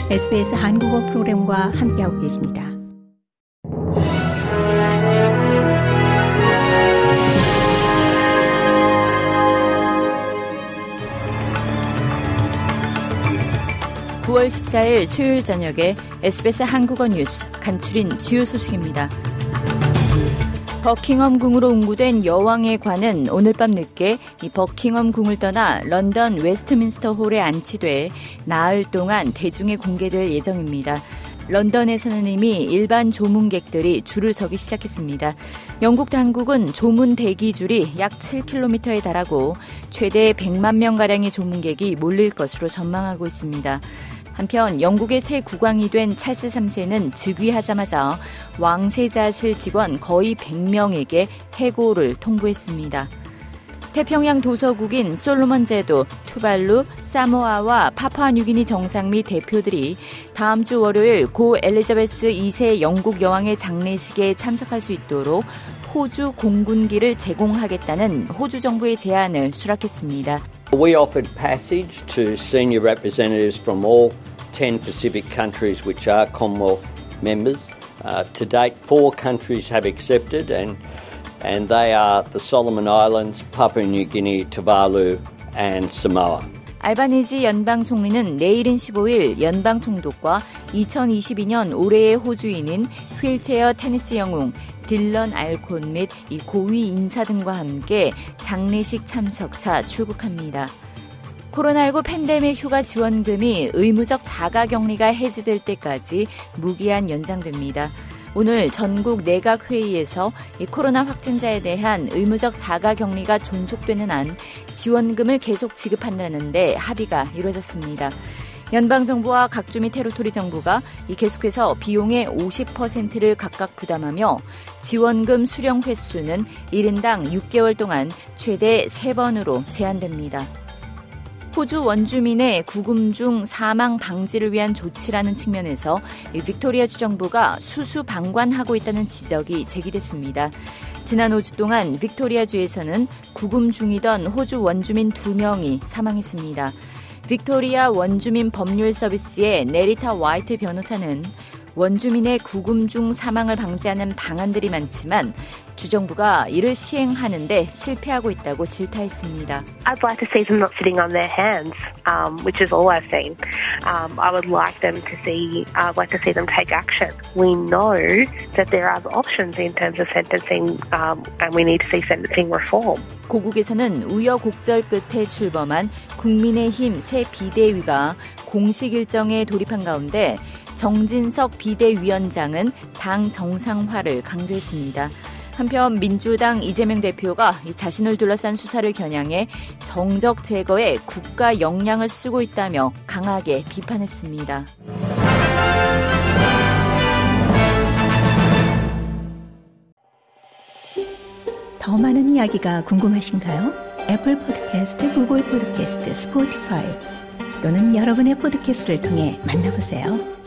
SBS 한국어 프로그램과 함께하고 계십니다. (9월 14일) 수요일 저녁에 SBS 한국어 뉴스 간추린 주요 소식입니다. 버킹엄 궁으로 운구된 여왕의 관은 오늘 밤 늦게 이 버킹엄 궁을 떠나 런던 웨스트민스터 홀에 안치돼 나흘 동안 대중에 공개될 예정입니다. 런던에서는 이미 일반 조문객들이 줄을 서기 시작했습니다. 영국 당국은 조문 대기줄이 약 7km에 달하고 최대 100만 명가량의 조문객이 몰릴 것으로 전망하고 있습니다. 한편 영국의 새 국왕이 된 찰스 3세는 즉위하자마자 왕세자실 직원 거의 100명에게 해고를 통보했습니다. 태평양 도서국인 솔로몬 제도, 투발루, 사모아와 파푸아뉴기니 정상 및 대표들이 다음 주 월요일 고 엘리자베스 2세 영국 여왕의 장례식에 참석할 수 있도록 호주 공군기를 제공하겠다는 호주 정부의 제안을 수락했습니다. We offered passage to senior representatives from all 10 Pacific countries which are Commonwealth members. To date, 4 countries have accepted and they are the Solomon Islands, Papua New Guinea, Tuvalu and Samoa. 알바니지 연방 총리는 내일인 15일 연방 총독과 2022년 올해의 호주인인 휠체어 테니스 영웅 딜런 알콘 및 이 고위 인사 등과 함께 장례식 참석차 출국합니다. 코로나19 팬데믹 휴가 지원금이 의무적 자가격리가 해제될 때까지 무기한 연장됩니다. 오늘 전국 내각회의에서 이 코로나 확진자에 대한 의무적 자가격리가 존속되는 한 지원금을 계속 지급한다는 데 합의가 이루어졌습니다. 연방정부와 각주미 테리토리 정부가 계속해서 비용의 50%를 각각 부담하며 지원금 수령 횟수는 1인당 6개월 동안 최대 3번으로 제한됩니다. 호주 원주민의 구금 중 사망 방지를 위한 조치라는 측면에서 빅토리아주 정부가 수수방관하고 있다는 지적이 제기됐습니다. 지난 5주 동안 빅토리아주에서는 구금 중이던 호주 원주민 2명이 사망했습니다. 빅토리아 원주민 법률 서비스의 네리타 와이트 변호사는 원주민의 구금 중 사망을 방지하는 방안들이 많지만 주정부가 이를 시행하는데 실패하고 있다고 질타했습니다. I'd like to see them not sitting on their hands, which is all I've seen. I would like them to see, I'd like to see them take action. We know that there are options in terms of sentencing, and we need to see sentencing reform. 고국에서는 우여곡절 끝에 출범한 국민의힘 새 비대위가 공식 일정에 돌입한 가운데 정진석 비대위원장은 당 정상화를 강조했습니다. 한편 민주당 이재명 대표가 자신을 둘러싼 수사를 겨냥해 정적 제거에 국가 역량을 쓰고 있다며 강하게 비판했습니다. 더 많은 이야기가 궁금하신가요? 애플 팟캐스트, 구글 팟캐스트, 스포티파이 또는 여러분의 팟캐스트를 통해 만나보세요.